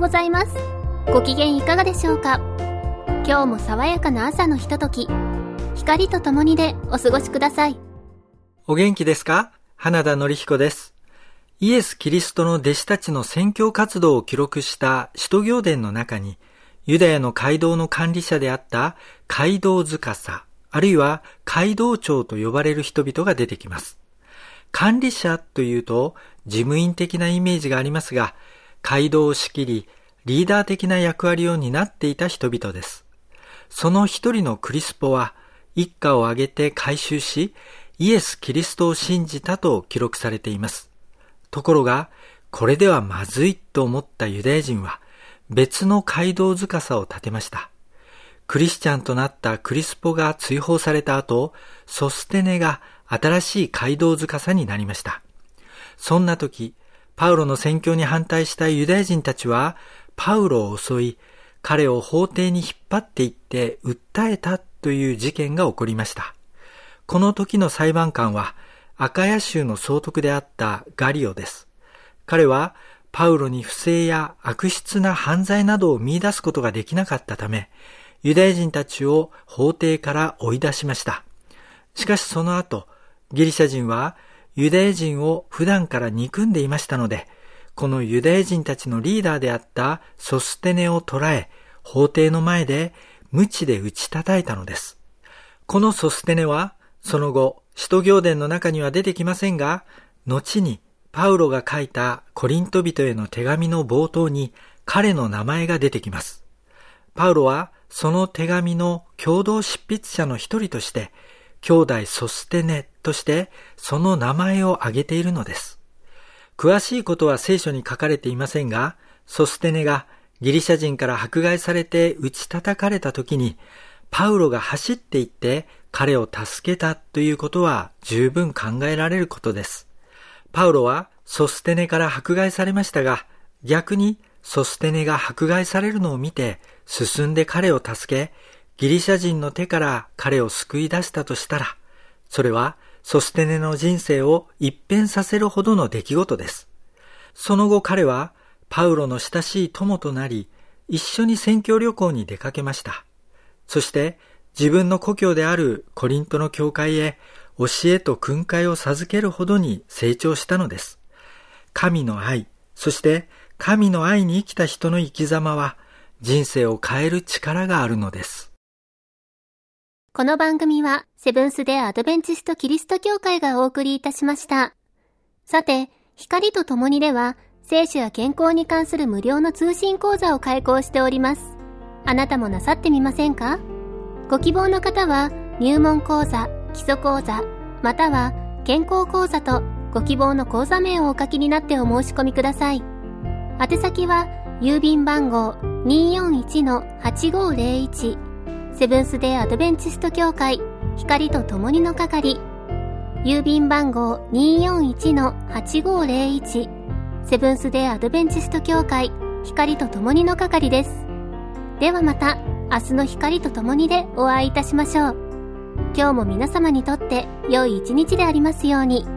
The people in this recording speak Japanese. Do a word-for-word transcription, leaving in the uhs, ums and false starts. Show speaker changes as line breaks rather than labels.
ございます。ご機嫌いかがでしょうか。今日も爽やかな朝のひととき、光とともにでお過ごしください。
お元気ですか？花田典彦です。イエス・キリストの弟子たちの宣教活動を記録した使徒行伝の中に、ユダヤの街道の管理者であった街道司、あるいは街道長と呼ばれる人々が出てきます。管理者というと事務員的なイメージがありますが、街道を仕切り、リーダー的な役割を担っていた人々です。その一人のクリスポは、一家を挙げて改宗し、イエス・キリストを信じたと記録されています。ところが、これではまずいと思ったユダヤ人は、別の街道司を立てました。クリスチャンとなったクリスポが追放された後、ソステネが新しい街道司になりました。そんな時、パウロの宣教に反対したユダヤ人たちは、パウロを襲い、彼を法廷に引っ張っていって訴えたという事件が起こりました。この時の裁判官は、アカヤ州の総督であったガリオです。彼は、パウロに不正や悪質な犯罪などを見出すことができなかったため、ユダヤ人たちを法廷から追い出しました。しかしその後、ギリシャ人はユダヤ人を普段から憎んでいましたので、このユダヤ人たちのリーダーであったソステネを捕らえ、法廷の前で鞭で打ち叩いたのです。このソステネは、その後、使徒行伝の中には出てきませんが、後にパウロが書いたコリント人への手紙の冒頭に彼の名前が出てきます。パウロはその手紙の共同執筆者の一人として、兄弟ソステネとしてその名前を挙げているのです。詳しいことは聖書に書かれていませんが、ソステネがギリシャ人から迫害されて打ち叩かれた時に、パウロが走って行って彼を助けたということは十分考えられることです。パウロはソステネから迫害されましたが、逆にソステネが迫害されるのを見て進んで彼を助け、ギリシャ人の手から彼を救い出したとしたら、それはソステネの人生を一変させるほどの出来事です。その後彼はパウロの親しい友となり、一緒に宣教旅行に出かけました。そして自分の故郷であるコリントの教会へ教えと訓戒を授けるほどに成長したのです。神の愛、そして神の愛に生きた人の生き様は人生を変える力があるのです。
この番組はセブンス・デ・アドベンチスト・キリスト教会がお送りいたしました。さて、光とともにでは聖書や健康に関する無料の通信講座を開講しております。あなたもなさってみませんか？ご希望の方は入門講座、基礎講座、または健康講座とご希望の講座名をお書きになってお申し込みください。宛先は郵便番号 にーよんいちのはちごーぜろいち セブンス・デ・アドベンチスト教会光とともにの係、郵便番号 にーよんいちのはちごーぜろいち セブンス・デ・アドベンチスト教会光とともにの係です。ではまた明日の光とともにでお会いいたしましょう。今日も皆様にとって良い一日でありますように。